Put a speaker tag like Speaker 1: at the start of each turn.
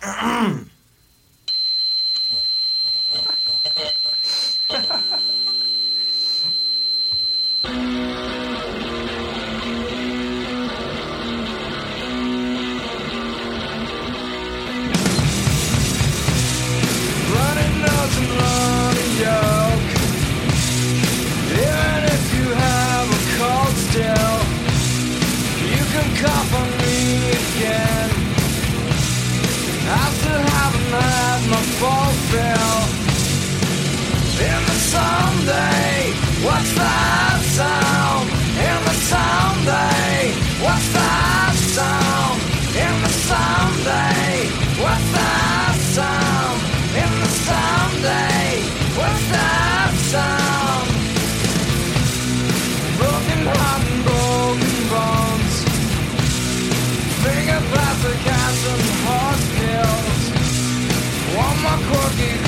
Speaker 1: Cough on me again. I still haven't had my fulfill. In the someday, what's that sound? In the someday, what's that sound? In the someday, what's that sound? In the someday, what's that sound? Broken heart and broken bones. Finger plastic and some horse pills. One more quirky